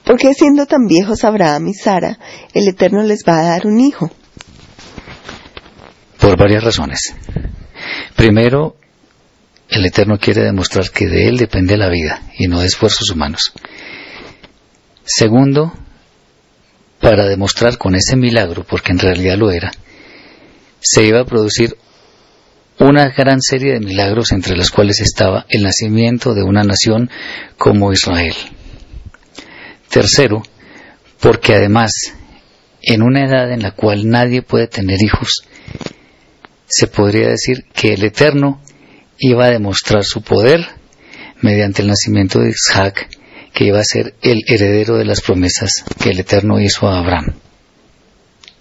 Porque siendo tan viejos Abraham y Sara, el Eterno les va a dar un hijo? Por varias razones. Primero, el Eterno quiere demostrar que de Él depende la vida y no de esfuerzos humanos. Segundo, para demostrar con ese milagro, porque en realidad lo era, se iba a producir una gran serie de milagros entre los cuales estaba el nacimiento de una nación como Israel. Tercero, porque además, en una edad en la cual nadie puede tener hijos, se podría decir que el Eterno iba a demostrar su poder mediante el nacimiento de Isaac, que iba a ser el heredero de las promesas que el Eterno hizo a Abraham.